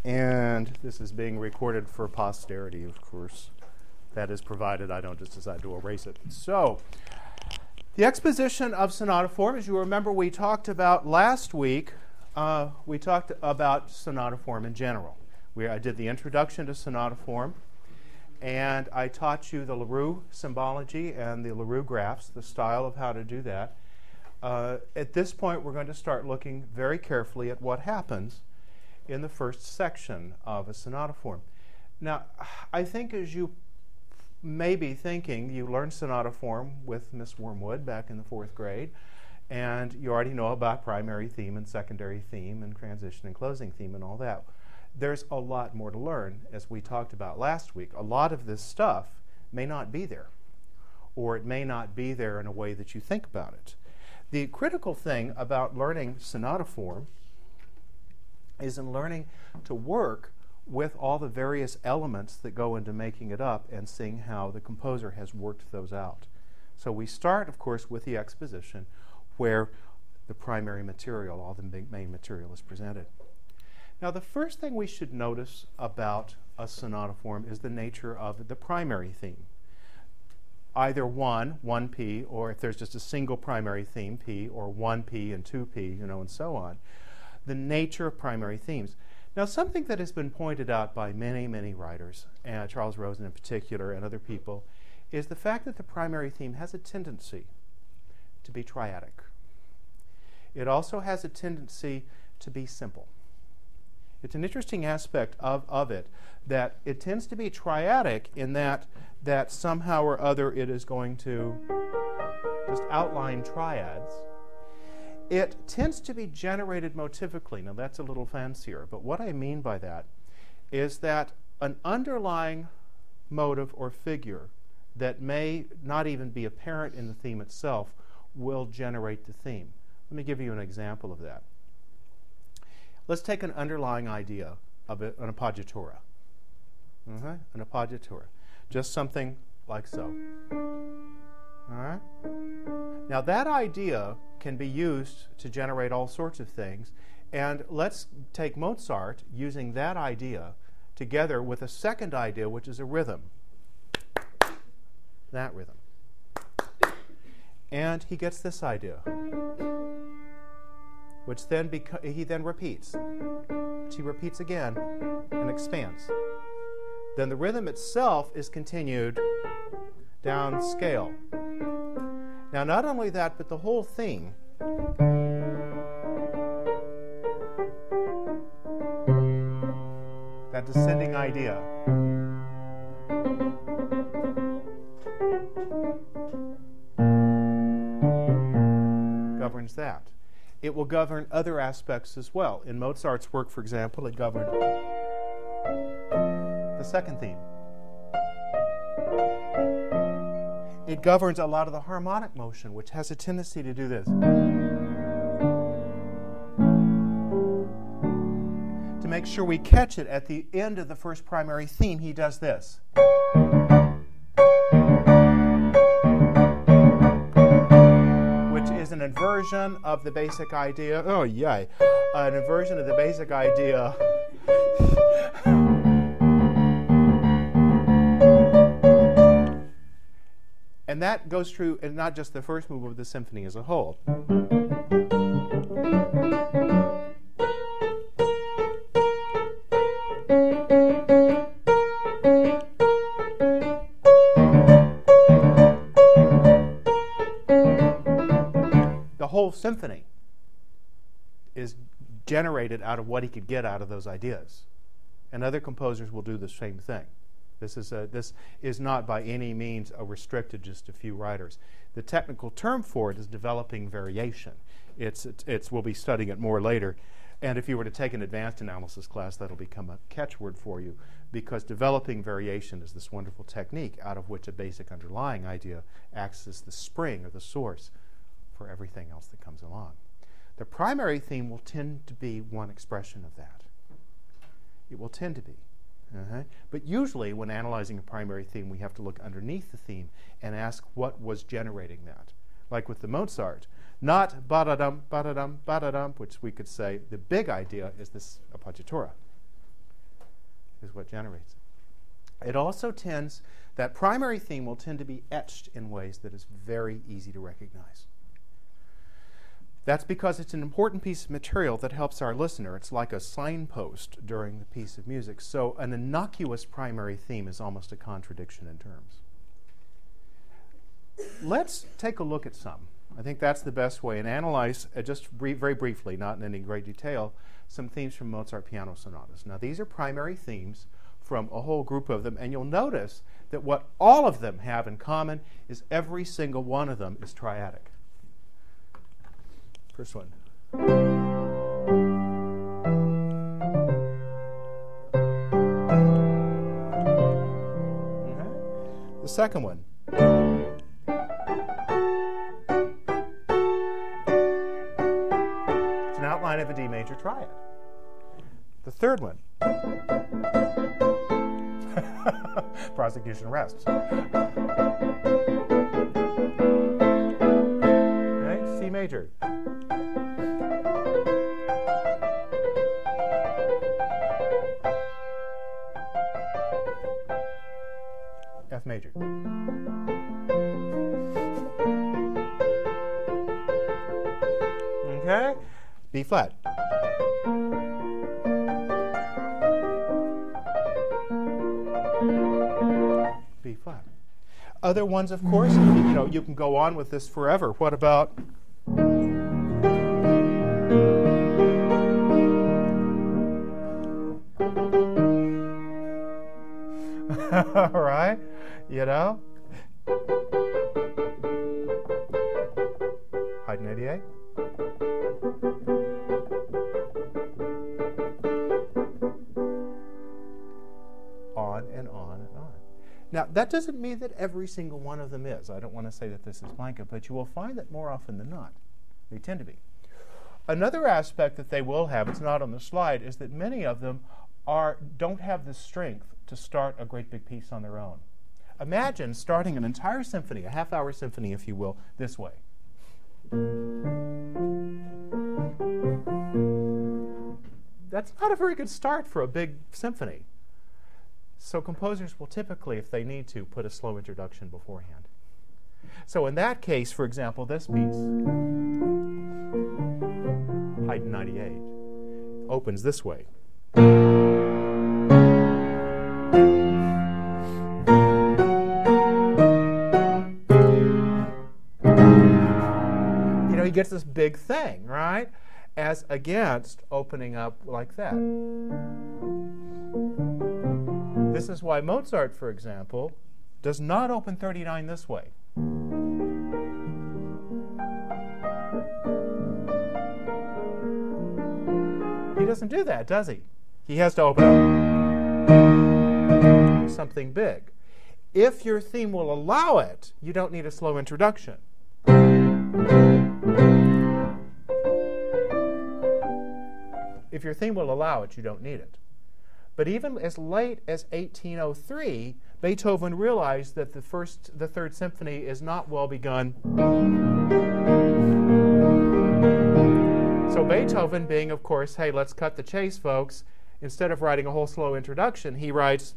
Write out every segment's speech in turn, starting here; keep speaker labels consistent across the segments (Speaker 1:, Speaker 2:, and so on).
Speaker 1: And this is being recorded for posterity, of course. That is provided I don't just decide to erase it. So, the exposition of sonata form, as you remember, we talked about last week, we talked about sonata form in general. I did the introduction to sonata form, and I taught you the LaRue symbology and the LaRue graphs, the style of how to do that. At this point, we're going to start looking very carefully at what happens in the first section of a sonata form. Now, I think as you may be thinking, you learned sonata form with Miss Wormwood back in the 4th grade, and you already know about primary theme and secondary theme and transition and closing theme and all that. There's a lot more to learn, as we talked about last week. A lot of this stuff may not be there, or it may not be there in a way that you think about it. The critical thing about learning sonata form is in learning to work with all the various elements that go into making it up and seeing how the composer has worked those out. So we start, of course, with the exposition where the primary material, all the main material, is presented. Now, the first thing we should notice about a sonata form is the nature of the primary theme. Either 1P, or if there's just a single primary theme, P, or 1P and 2P, and so on. The nature of primary themes. Now, something that has been pointed out by many, many writers, and Charles Rosen in particular and other people, is the fact that the primary theme has a tendency to be triadic. It also has a tendency to be simple. It's an interesting aspect of it that it tends to be triadic in that somehow or other it is going to just outline triads. It tends to be generated motivically. Now, that's a little fancier, but what I mean by that is that an underlying motive or figure that may not even be apparent in the theme itself will generate the theme. Let me give you an example of that. Let's take an underlying idea of an appoggiatura. An appoggiatura. Just something like so. All right? Now, that idea can be used to generate all sorts of things. And let's take Mozart using that idea together with a second idea, which is a rhythm. That rhythm. And he gets this idea, which then he then repeats. Which he repeats again and expands. Then the rhythm itself is continued down scale. Now, not only that, but the whole theme that descending idea governs that. It will govern other aspects as well. In Mozart's work, for example, it governed the second theme. It governs a lot of the harmonic motion, which has a tendency to do this. To make sure we catch it at the end of the first primary theme, he does this. Which is an inversion of the basic idea. Oh, yay. An inversion of the basic idea. And that goes through, and not just the first movement of the symphony as a whole. The whole symphony is generated out of what he could get out of those ideas. And other composers will do the same thing. This is not by any means restricted to just a few writers. The technical term for it is developing variation. We'll be studying it more later. And if you were to take an advanced analysis class, that'll become a catchword for you, because developing variation is this wonderful technique out of which a basic underlying idea acts as the spring or the source for everything else that comes along. The primary theme will tend to be one expression of that. It will tend to be. But usually, when analyzing a primary theme, we have to look underneath the theme and ask what was generating that. Like with the Mozart, not ba-da-dum, ba-da-dum, ba-da-dum, which we could say the big idea is this appoggiatura. is what generates it. It also tends, that primary theme will tend to be etched in ways that is very easy to recognize. That's because it's an important piece of material that helps our listener. It's like a signpost during the piece of music. So an innocuous primary theme is almost a contradiction in terms. Let's take a look at some. I think that's the best way, and analyze, very briefly, not in any great detail, some themes from Mozart piano sonatas. Now, these are primary themes from a whole group of them, and you'll notice that what all of them have in common is every single one of them is triadic. First one. Okay. The second one. It's an outline of a D major triad. The third one. Prosecution rests. Okay, C major. F major. Okay, B flat. B flat. Other ones, of course, you can go on with this forever. What about all right, Haydn 88. On and on and on. Now, that doesn't mean that every single one of them is. I don't want to say that this is blanket, but you will find that more often than not, they tend to be. Another aspect that they will have, it's not on the slide, is that many of them don't have the strength to start a great big piece on their own. Imagine starting an entire symphony, a half-hour symphony, if you will, this way. That's not a very good start for a big symphony. So composers will typically, if they need to, put a slow introduction beforehand. So in that case, for example, this piece, Haydn 98, opens this way. He gets this big thing, right? As against opening up like that. This is why Mozart, for example, does not open 39 this way. He doesn't do that, does he? He has to open up something big. If your theme will allow it, you don't need a slow introduction. If your theme will allow it, you don't need it. But even as late as 1803, Beethoven realized that the Third Symphony is not well begun. So Beethoven, being, of course, hey, let's cut the chase, folks, instead of writing a whole slow introduction, he writes.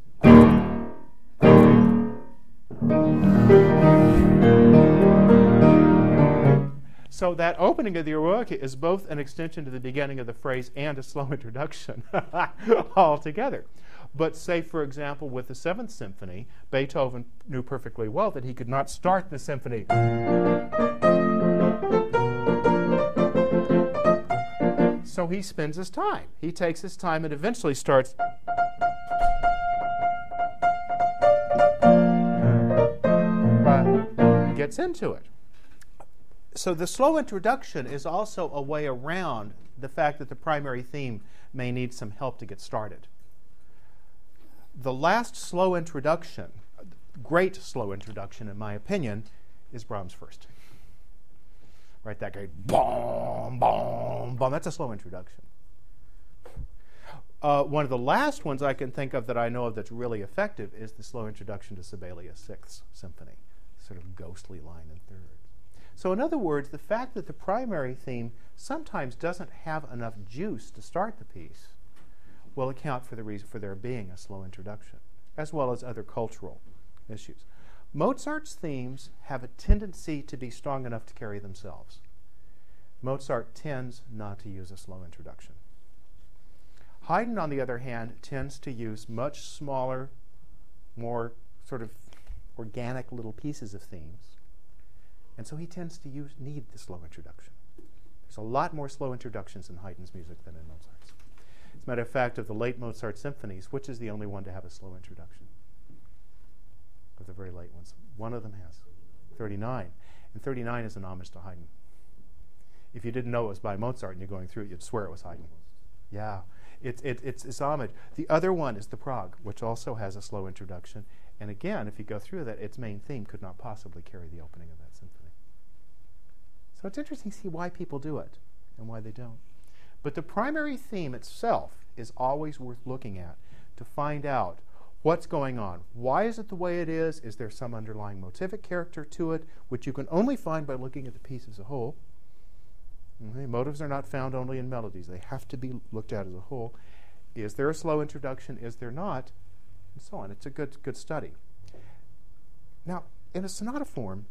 Speaker 1: So that opening of the Eroica is both an extension to the beginning of the phrase and a slow introduction altogether. But say, for example, with the Seventh Symphony, Beethoven knew perfectly well that he could not start the symphony. So he spends his time. He takes his time and eventually starts. Gets into it. So the slow introduction is also a way around the fact that the primary theme may need some help to get started. The last slow introduction, great slow introduction in my opinion, is Brahms' First. Right, that great boom, boom, boom. That's a slow introduction. One of the last ones I can think of that I know of that's really effective is the slow introduction to Sibelius' Sixth Symphony, sort of ghostly line in thirds. So in other words, the fact that the primary theme sometimes doesn't have enough juice to start the piece will account for the reason for there being a slow introduction, as well as other cultural issues. Mozart's themes have a tendency to be strong enough to carry themselves. Mozart tends not to use a slow introduction. Haydn, on the other hand, tends to use much smaller, more sort of organic little pieces of themes. And so he tends to need the slow introduction. There's a lot more slow introductions in Haydn's music than in Mozart's. As a matter of fact, of the late Mozart symphonies, which is the only one to have a slow introduction? Of the very late ones. One of them has. 39. And 39 is an homage to Haydn. If you didn't know it was by Mozart and you're going through it, you'd swear it was Haydn. Yeah, it's homage. The other one is the Prague, which also has a slow introduction. And again, if you go through that, its main theme could not possibly carry the opening of that symphony. So it's interesting to see why people do it and why they don't. But the primary theme itself is always worth looking at to find out what's going on. Why is it the way it is? Is there some underlying motivic character to it, which you can only find by looking at the piece as a whole? Okay, motives are not found only in melodies. They have to be looked at as a whole. Is there a slow introduction? Is there not? And so on. It's a good study. Now, in a sonata form,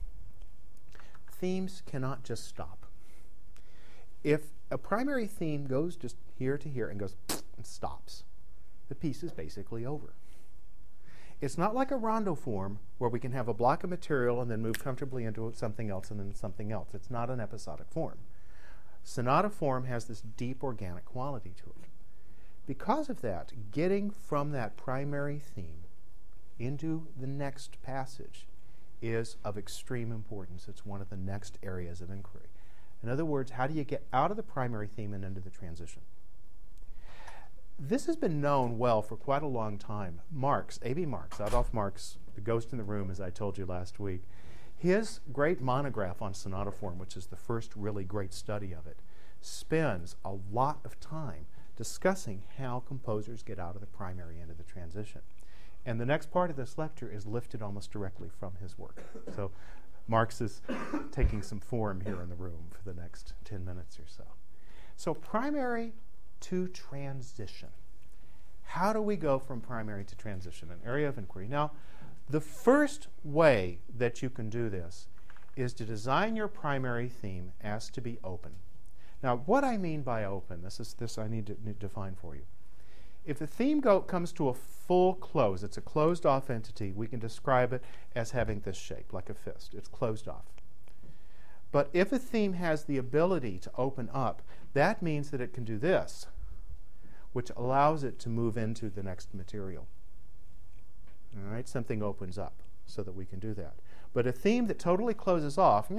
Speaker 1: themes cannot just stop. If a primary theme goes just here to here and goes and stops, the piece is basically over. It's not like a rondo form where we can have a block of material and then move comfortably into something else and then something else. It's not an episodic form. Sonata form has this deep organic quality to it. Because of that, getting from that primary theme into the next passage is of extreme importance. It's one of the next areas of inquiry. In other words, how do you get out of the primary theme and into the transition? This has been known well for quite a long time. Marx, A.B. Marx, Adolf Marx, the ghost in the room, as I told you last week, his great monograph on sonata form, which is the first really great study of it, spends a lot of time discussing how composers get out of the primary into the transition. And the next part of this lecture is lifted almost directly from his work. So Marx is taking some form here in the room for the next 10 minutes or so. So primary to transition. How do we go from primary to transition? An area of inquiry. Now, the first way that you can do this is to design your primary theme as to be open. Now, what I mean by open, this I need to define for you. If the theme comes to a full close, it's a closed-off entity, we can describe it as having this shape, like a fist. It's closed off. But if a theme has the ability to open up, that means that it can do this, which allows it to move into the next material. All right, something opens up so that we can do that. But a theme that totally closes off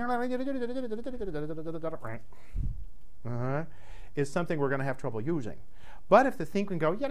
Speaker 1: is something we're going to have trouble using. But if the theme can go, we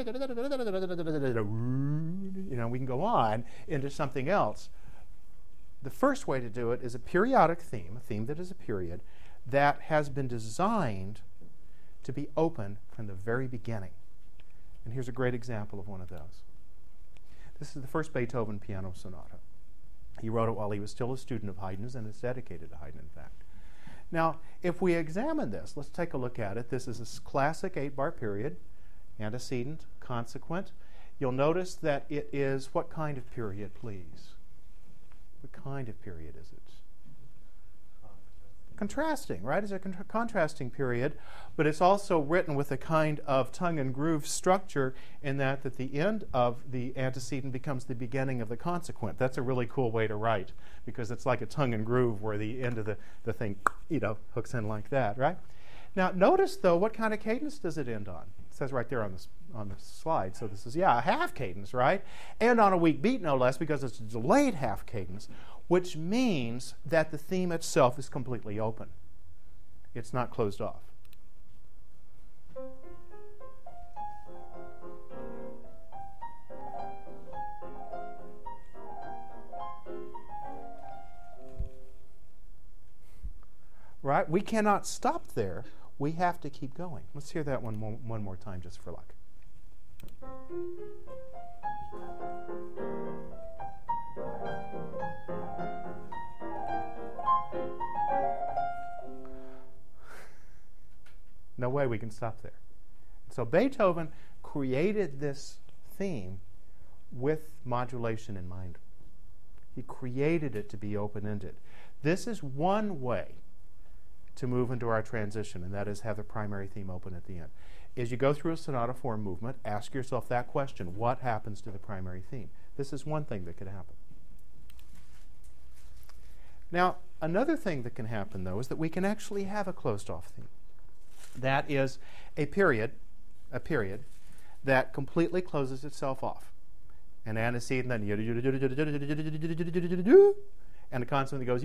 Speaker 1: can go on into something else. The first way to do it is a periodic theme, a theme that is a period, that has been designed to be open from the very beginning. And here's a great example of one of those. This is the first Beethoven piano sonata. He wrote it while he was still a student of Haydn's, and it's dedicated to Haydn, in fact. Now, if we examine this, let's take a look at it. This is a classic 8-bar period, antecedent, consequent. You'll notice that it is what kind of period, please? What kind of period is it? Contrasting, right? It's a contrasting period, but it's also written with a kind of tongue and groove structure in that the end of the antecedent becomes the beginning of the consequent. That's a really cool way to write because it's like a tongue and groove where the end of the thing, hooks in like that, right? Now, notice, though, what kind of cadence does it end on? It says right there on the slide. So this is, a half cadence, right? And on a weak beat, no less, because it's a delayed half cadence, which means that the theme itself is completely open. It's not closed off. Right? We cannot stop there. We have to keep going. Let's hear that one more time just for luck. No way we can stop there. So Beethoven created this theme with modulation in mind. He created it to be open-ended. This is one way to move into our transition, and that is have the primary theme open at the end. As you go through a sonata form movement, ask yourself that question: what happens to the primary theme? This is one thing that could happen. Now, another thing that can happen, though, is that we can actually have a closed-off theme. That is a period that completely closes itself off. An antecedent, then and a consonant that goes,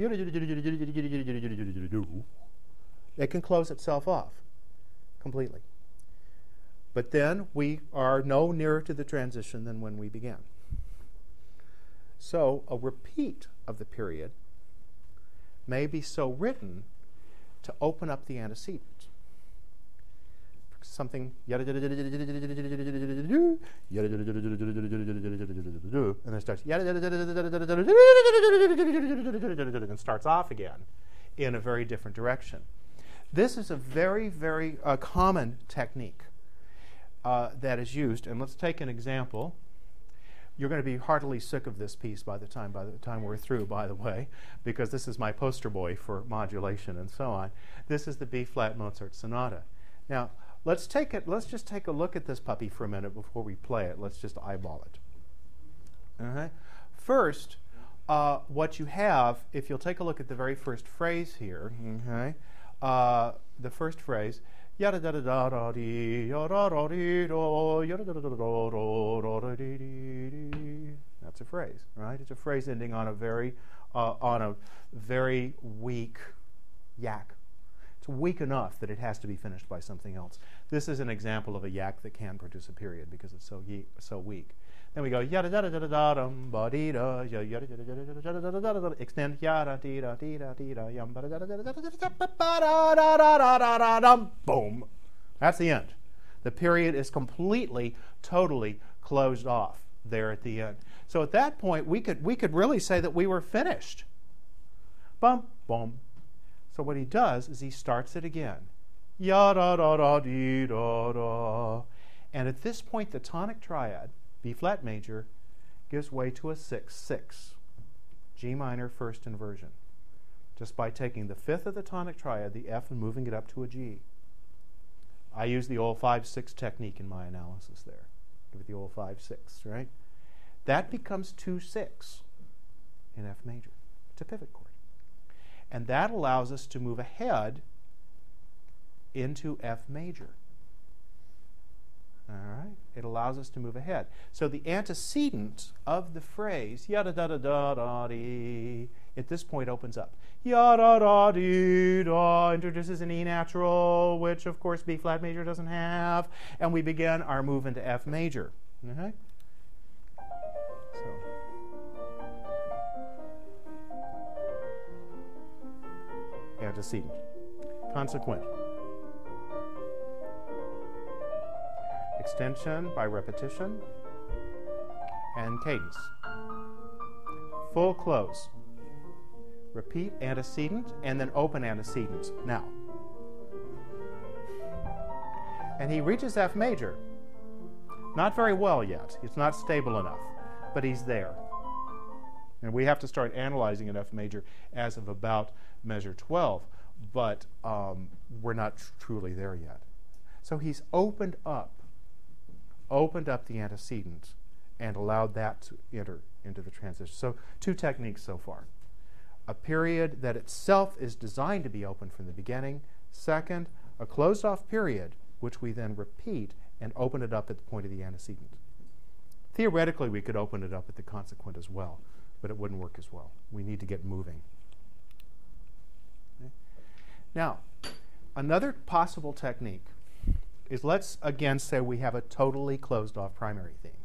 Speaker 1: it can close itself off completely. But then we are no nearer to the transition than when we began. So a repeat of the period may be so written to open up the antecedent. Something, and then starts, and starts off again in a very different direction. This is a very, very common technique that is used. And let's take an example. You're going to be heartily sick of this piece by the time we're through, by the way, because this is my poster boy for modulation and so on. This is the B-flat Mozart Sonata. Now, let's just take a look at this puppy for a minute before we play it. Let's just eyeball it. First, what you have, if you'll take a look at the very first phrase here, the first phrase, that's a phrase, right? It's a phrase ending on a very weak yak. It's weak enough that it has to be finished by something else. This is an example of a yak that can produce a period because it's so weak. Then we go yada da da da da dum ba dee da yada da da da da extend yada dee da dee da dee da yum ba da da da da da da dum. Boom. That's the end. The period is completely, totally closed off there at the end. So at that point, we could really say that we were finished. Bum boom. So what he does is he starts it again. Yada da da dee da da. And at this point, the tonic triad, B-flat major, gives way to a 6-6, G minor first inversion, just by taking the fifth of the tonic triad, the F, and moving it up to a G. I use the old 5-6 technique in my analysis there. Give it the old 5-6, right? That becomes 2-6 in F major. It's a pivot chord. And that allows us to move ahead into F major. All right? It allows us to move ahead. So the antecedent of the phrase, yada da da da da dee, at this point opens up. Yada da dee da introduces an E natural, which of course B flat major doesn't have, and we begin our move into F major. Okay? So antecedent. Consequent. Extension by repetition, and cadence. Full close. Repeat antecedent, and then open antecedent. Now. And he reaches F major. Not very well yet. It's not stable enough, but he's there. And we have to start analyzing an F major as of about measure 12, but we're not truly there yet. So he's opened up the antecedent and allowed that to enter into the transition. So two techniques so far. A period that itself is designed to be open from the beginning. Second, a closed-off period, which we then repeat and open it up at the point of the antecedent. Theoretically, we could open it up at the consequent as well, but it wouldn't work as well. We need to get moving. Okay. Now, another possible technique is, let's again say we have a totally closed-off primary theme.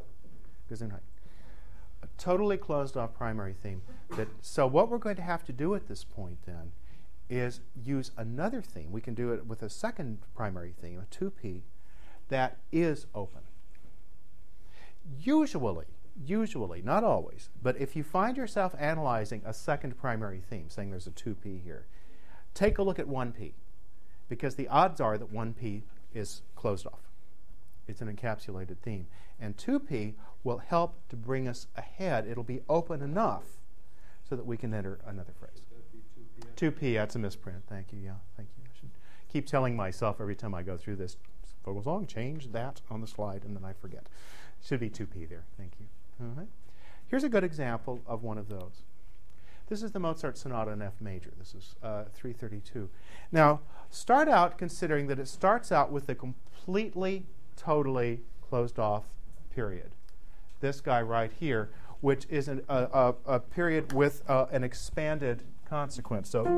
Speaker 1: A totally closed-off primary theme. So what we're going to have to do at this point then is use another theme. We can do it with a second primary theme, a 2P, that is open. Usually, not always, but if you find yourself analyzing a second primary theme, saying there's a 2P here, take a look at 1P, because the odds are that 1P is closed off. It's an encapsulated theme. And 2P will help to bring us ahead. It'll be open enough so that we can enter another phrase. 2P, that's a misprint. Thank you. Yeah, thank you. I should keep telling myself every time I go through this, Vogelsong, change that on the slide, and then I forget. It should be 2P there. Thank you. All right. Here's a good example of one of those. This is the Mozart Sonata in F major. This is 332. Now, start out considering that it starts out with a completely, totally closed off period. This guy right here, which is a period with an expanded consequence. So,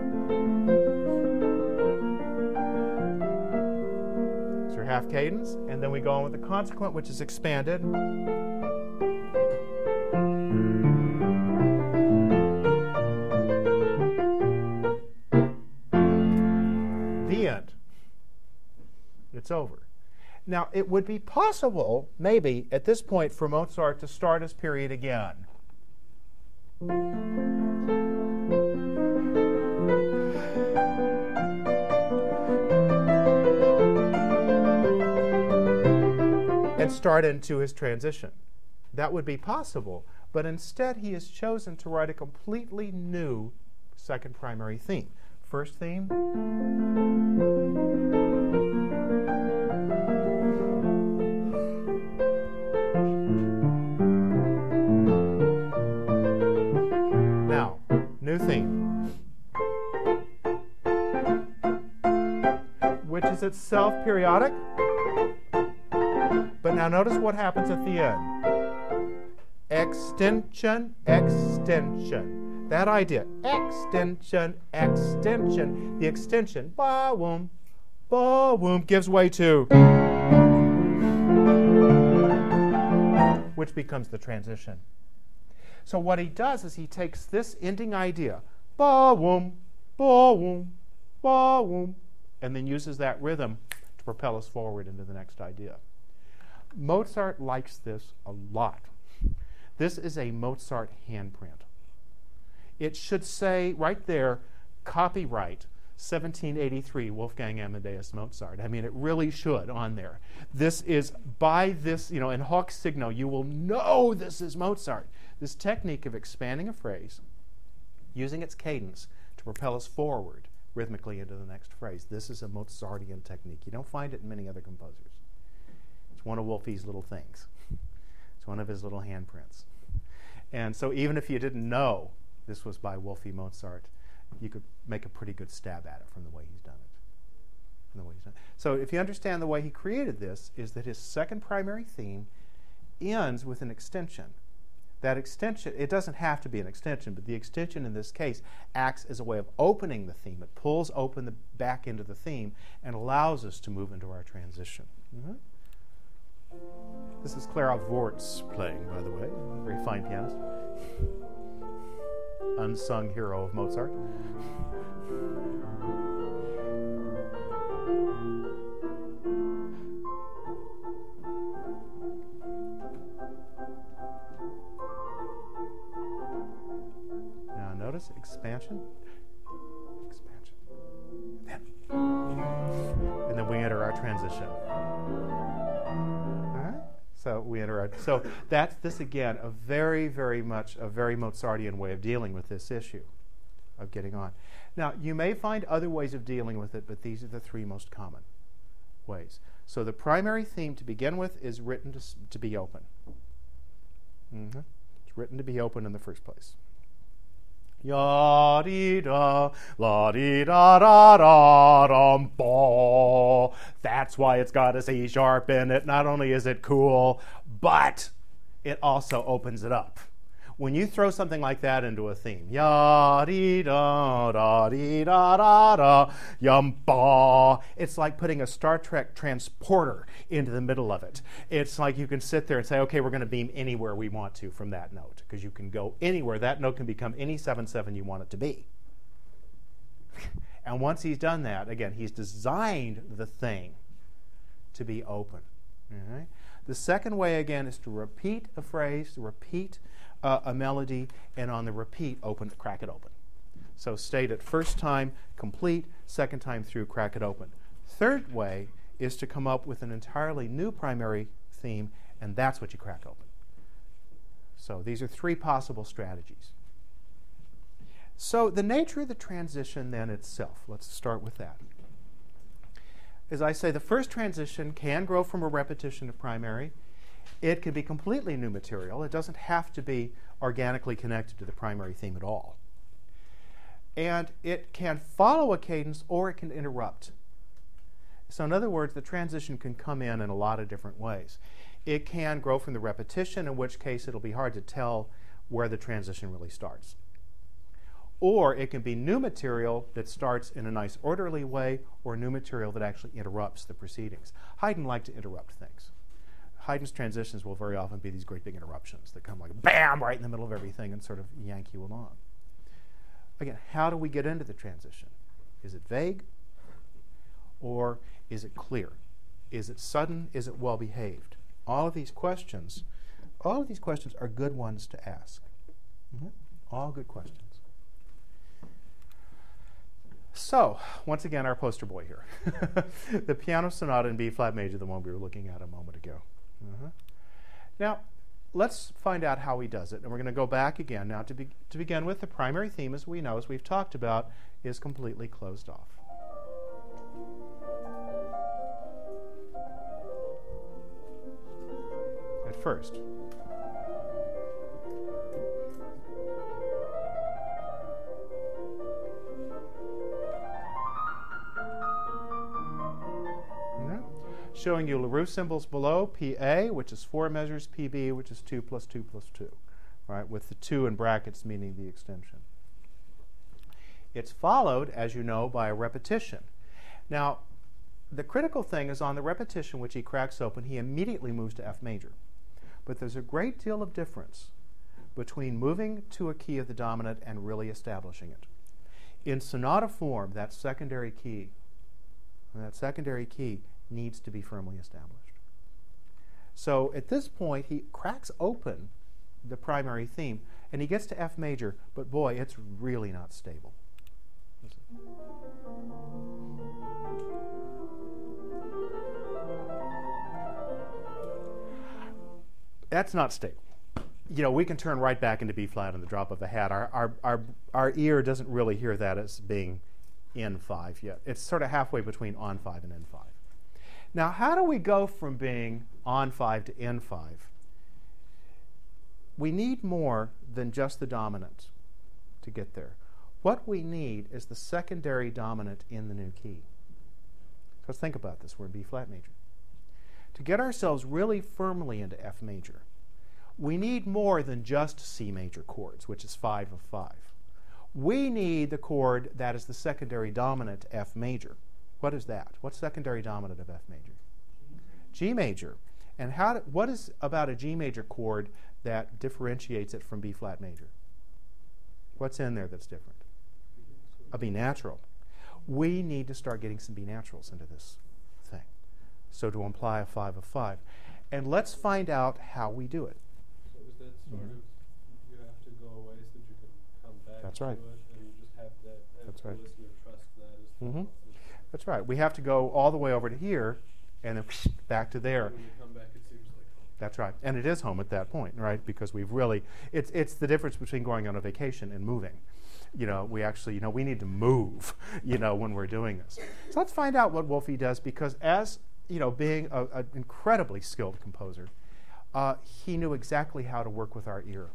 Speaker 1: it's your half cadence, and then we go on with the consequent, which is expanded. The end. It's over. Now, it would be possible, maybe, at this point, for Mozart to start his period again. And start into his transition. That would be possible, but instead he has chosen to write a completely new second primary theme. First theme. Now, new theme, which is itself periodic. But now notice what happens at the end. Extension, extension. That idea. Extension, extension. The extension, ba-woom, ba-woom, gives way to, which becomes the transition. So what he does is he takes this ending idea, ba-woom, ba-woom, ba-woom, and then uses that rhythm to propel us forward into the next idea. Mozart likes this a lot. This is a Mozart handprint. It should say right there, copyright 1783 Wolfgang Amadeus Mozart. I mean, it really should on there. This is by this, in hoc signo, you will know this is Mozart. This technique of expanding a phrase, using its cadence to propel us forward rhythmically into the next phrase. This is a Mozartian technique. You don't find it in many other composers. It's one of Wolfie's little things. It's one of his little handprints. And so even if you didn't know this was by Wolfie Mozart, you could make a pretty good stab at it from the way he's done it. So if you understand the way he created this, is that his second primary theme ends with an extension. That extension, it doesn't have to be an extension, but the extension in this case acts as a way of opening the theme. It pulls open the back end of the theme and allows us to move into our transition. Mm-hmm. This is Clara Wortz playing, by the way, a very fine pianist. Unsung hero of Mozart. Now notice expansion, expansion, and then we enter our transition. So we interact. So that's this again, a very, very much a very Mozartian way of dealing with this issue of getting on. Now you may find other ways of dealing with it, but these are the three most common ways. So the primary theme to begin with is written to be open. Mm-hmm. It's written to be open in the first place. Ya dee da, la dee da da da dum ba. That's why it's got a C sharp in it. Not only is it cool, but it also opens it up. When you throw something like that into a theme, ya dee da dee da da da yum ba, it's like putting a Star Trek transporter into the middle of it. It's like you can sit there and say, okay, we're going to beam anywhere we want to from that note, because you can go anywhere. That note can become any 7/7 you want it to be. And once he's done that, again, he's designed the thing to be open. All right? The second way, again, is to repeat a phrase, to repeat a melody, and on the repeat, crack it open. So state it first time, complete, second time through, crack it open. Third way is to come up with an entirely new primary theme, and that's what you crack open. So these are three possible strategies. So the nature of the transition then itself, let's start with that. As I say, the first transition can grow from a repetition to primary. It can be completely new material. It doesn't have to be organically connected to the primary theme at all. And it can follow a cadence or it can interrupt. So in other words, the transition can come in a lot of different ways. It can grow from the repetition, in which case it'll be hard to tell where the transition really starts. Or it can be new material that starts in a nice orderly way, or new material that actually interrupts the proceedings. Haydn liked to interrupt things. Haydn's transitions will very often be these great big interruptions that come like bam right in the middle of everything and sort of yank you along. Again, how do we get into the transition? Is it vague? Or is it clear? Is it sudden? Is it well behaved? All of these questions are good ones to ask. All good questions. So, once again, our poster boy here. The piano sonata in B flat major, the one we were looking at a moment ago. Now, let's find out how he does it. And we're going to go back again. Now, to begin with, the primary theme, as we know, as we've talked about, is completely closed off. At first. Showing you LaRue symbols below, PA, which is 4 measures, PB, which is 2 plus 2 plus 2, right, with the 2 in brackets meaning the extension. It's followed, as you know, by a repetition. Now, the critical thing is on the repetition, which he cracks open, he immediately moves to F major. But there's a great deal of difference between moving to a key of the dominant and really establishing it. In sonata form, that secondary key needs to be firmly established. So at this point, he cracks open the primary theme, and he gets to F major, but boy, it's really not stable. That's not stable. You know, we can turn right back into B flat on the drop of a hat. Our ear doesn't really hear that as being N5 yet. It's sort of halfway between on5 and N5. Now, how do we go from being on5 to N5? We need more than just the dominant to get there. What we need is the secondary dominant in the new key. So let's think about this. We're in B flat major. To get ourselves really firmly into F major, we need more than just C major chords, which is 5 of 5. We need the chord that is the secondary dominant to F major. What is that? What's secondary dominant of F major? G major. And what is about a G major chord that differentiates it from B flat major? What's in there that's different? A B natural. We need to start getting some B naturals into this thing. So to imply a 5 of 5. And let's find out how we do it.
Speaker 2: So is that sort of, you have to go away so that you can come back
Speaker 1: That's
Speaker 2: to
Speaker 1: right.
Speaker 2: it, and you just have that, as
Speaker 1: That's
Speaker 2: the
Speaker 1: right.
Speaker 2: listener, trust that.
Speaker 1: That's right. We have to go all the way over to here and then back to there.
Speaker 2: When you come back, it seems like home.
Speaker 1: That's right. And it is home at that point, right? Because we've really, it's the difference between going on a vacation and moving. You know, we actually, we need to move, when we're doing this. So let's find out what Wolfe does, because as, being an incredibly skilled composer, he knew exactly how to work with our ear.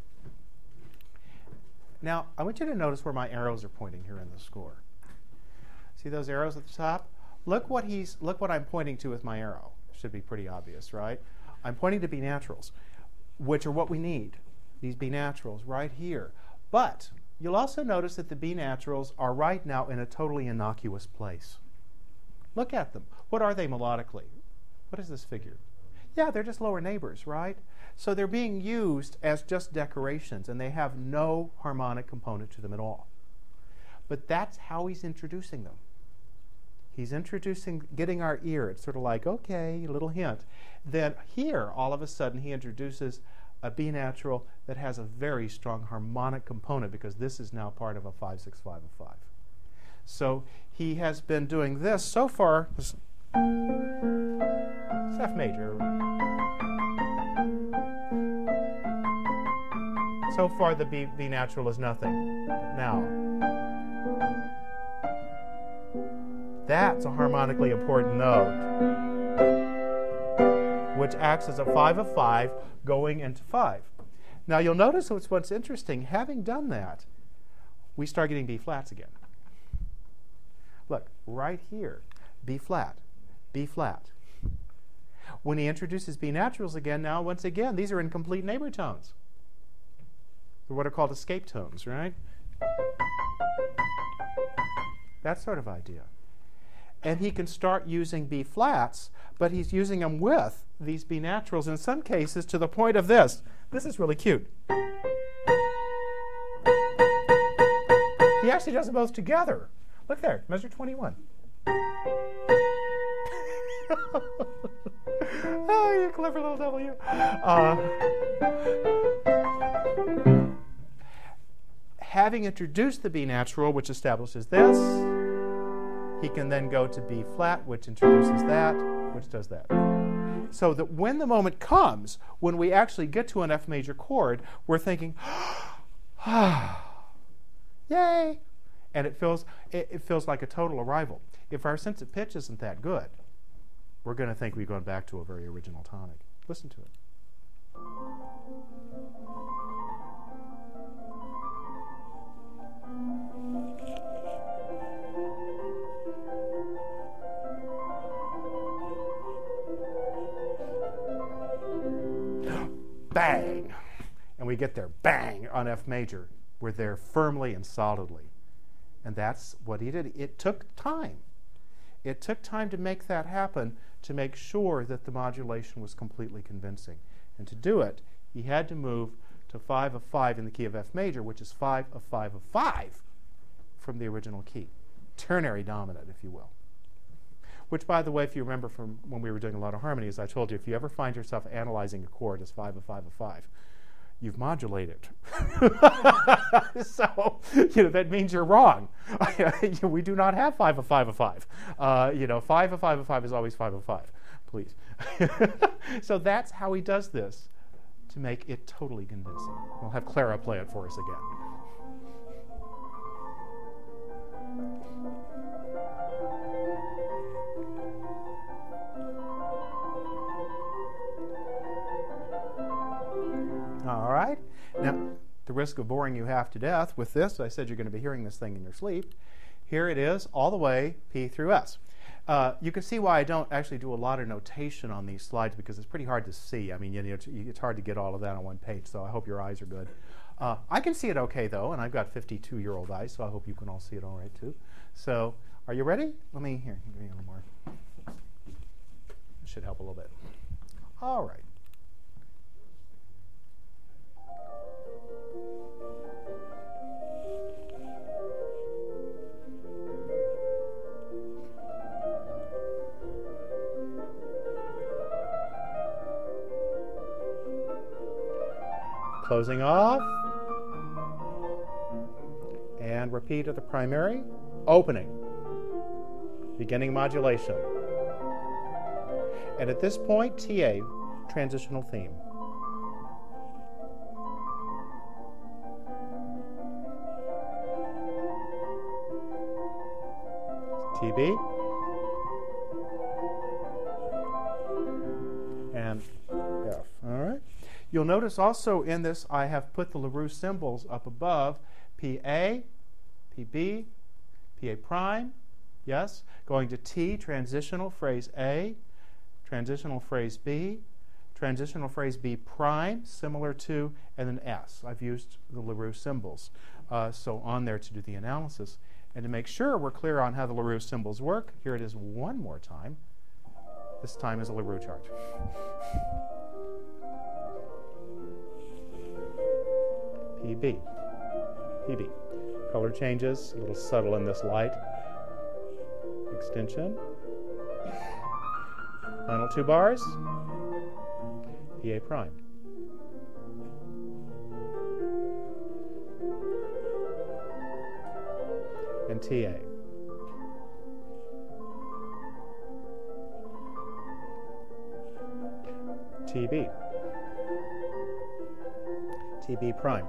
Speaker 1: Now, I want you to notice where my arrows are pointing here in the score. See those arrows at the top? Look what I'm pointing to with my arrow. Should be pretty obvious, right? I'm pointing to B naturals, which are what we need. These B naturals right here. But you'll also notice that the B naturals are right now in a totally innocuous place. Look at them. What are they melodically? What is this figure? Yeah, they're just lower neighbors, right? So they're being used as just decorations, and they have no harmonic component to them at all. But that's how he's introducing them. He's getting our ear. It's sort of like, okay, a little hint. Then here, all of a sudden, he introduces a B natural that has a very strong harmonic component, because this is now part of a 5-6-5 of 5. So he has been doing this so far. It's F major. So far, the B natural is nothing. Now, that's a harmonically important note, which acts as a 5 of 5 going into 5. Now, you'll notice what's interesting. Having done that, we start getting B flats again. Look, right here, B flat, B flat. When he introduces B naturals again, now, once again, these are incomplete neighbor tones. They're what are called escape tones, right? That sort of idea. And he can start using B flats, but he's using them with these B naturals, in some cases to the point of this. This is really cute. He actually does them both together. Look there, measure 21. Oh, you clever little W. Having introduced the B natural, which establishes this, he can then go to B flat, which introduces that, which does that. So that when the moment comes, when we actually get to an F major chord, we're thinking, yay! And it feels like a total arrival. If our sense of pitch isn't that good, we're going to think we've gone back to a very original tonic. Listen to it. Bang! And we get there, bang, on F major. We're there firmly and solidly. And that's what he did. It took time. It took time to make that happen, to make sure that the modulation was completely convincing. And to do it, he had to move to 5 of 5 in the key of F major, which is 5 of 5 of 5 from the original key. Ternary dominant, if you will. Which, by the way, if you remember from when we were doing a lot of harmonies, I told you if you ever find yourself analyzing a chord as 5 of 5 of 5, you've modulated. So, that means you're wrong. We do not have 5 of 5 of 5. 5 of 5 of 5 is always 5 of 5, please. So that's how he does this to make it totally convincing. We'll have Clara play it for us again. All right. Now, the risk of boring you half to death with this, I said you're going to be hearing this thing in your sleep. Here it is, all the way P through S. You can see why I don't actually do a lot of notation on these slides, because it's pretty hard to see. I mean, it's hard to get all of that on one page, so I hope your eyes are good. I can see it okay, though, and I've got 52-year-old eyes, so I hope you can all see it all right, too. So, are you ready? Let me, give me a little more. This should help a little bit. All right. Closing off, and repeat of the primary, opening, beginning modulation. And at this point, TA, transitional theme. TB, and F, all right? You'll notice also in this I have put the LaRue symbols up above. PA, PB, PA prime, yes. Going to T, transitional phrase A, transitional phrase B, transitional phrase B prime, similar to, and then S. I've used the LaRue symbols so on there to do the analysis. And to make sure we're clear on how the LaRue symbols work, here it is one more time. This time is a LaRue chart. PB, PB. Color changes, a little subtle in this light. Extension. Final two bars. PA prime. And TA. TB. TB prime.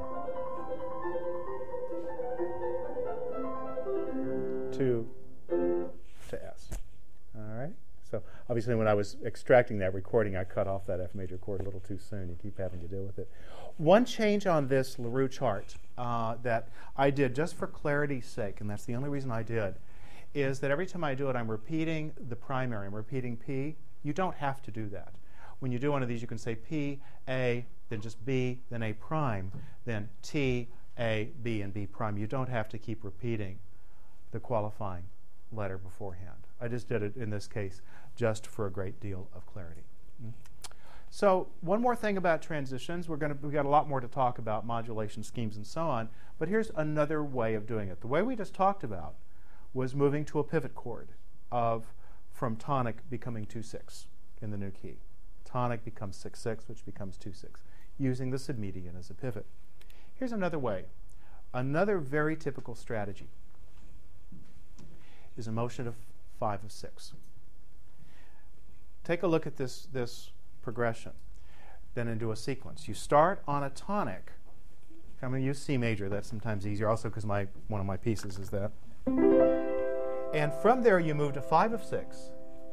Speaker 1: To S. All right? So obviously when I was extracting that recording, I cut off that F major chord a little too soon. You keep having to deal with it. One change on this LaRue chart that I did just for clarity's sake, and that's the only reason I did, is that every time I do it, I'm repeating the primary. I'm repeating P. You don't have to do that. When you do one of these, you can say P, A, then just B, then A prime, then T, A, B, and B prime. You don't have to keep repeating the qualifying letter beforehand. I just did it in this case just for a great deal of clarity. So one more thing about transitions. We've got a lot more to talk about, modulation schemes and so on, but here's another way of doing it. The way we just talked about was moving to a pivot chord from tonic becoming 2/6 in the new key. Tonic becomes 6/6, which becomes 2/6, using the submedian as a pivot. Here's another way. Another very typical strategy is a motion of 5 of 6. Take a look at this progression, then into a sequence. You start on a tonic. I'm going to use C major. That's sometimes easier, also because one of my pieces is that. And from there, you move to 5 of 6,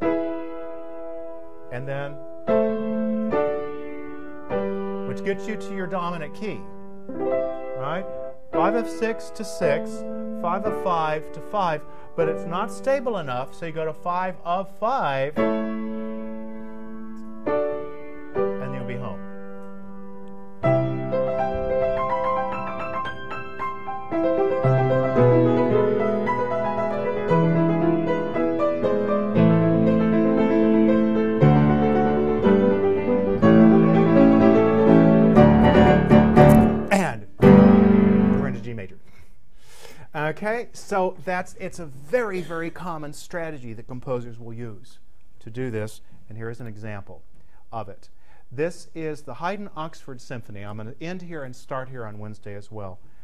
Speaker 1: and then, which gets you to your dominant key, right? 5 of 6 to 6, 5 of 5 to 5, but it's not stable enough, so you go to 5 of 5, and you'll be home. And we're into G major. Okay, so it's a very, very common strategy that composers will use to do this, and here is an example of it. This is the Haydn Oxford Symphony. I'm going to end here and start here on Wednesday as well.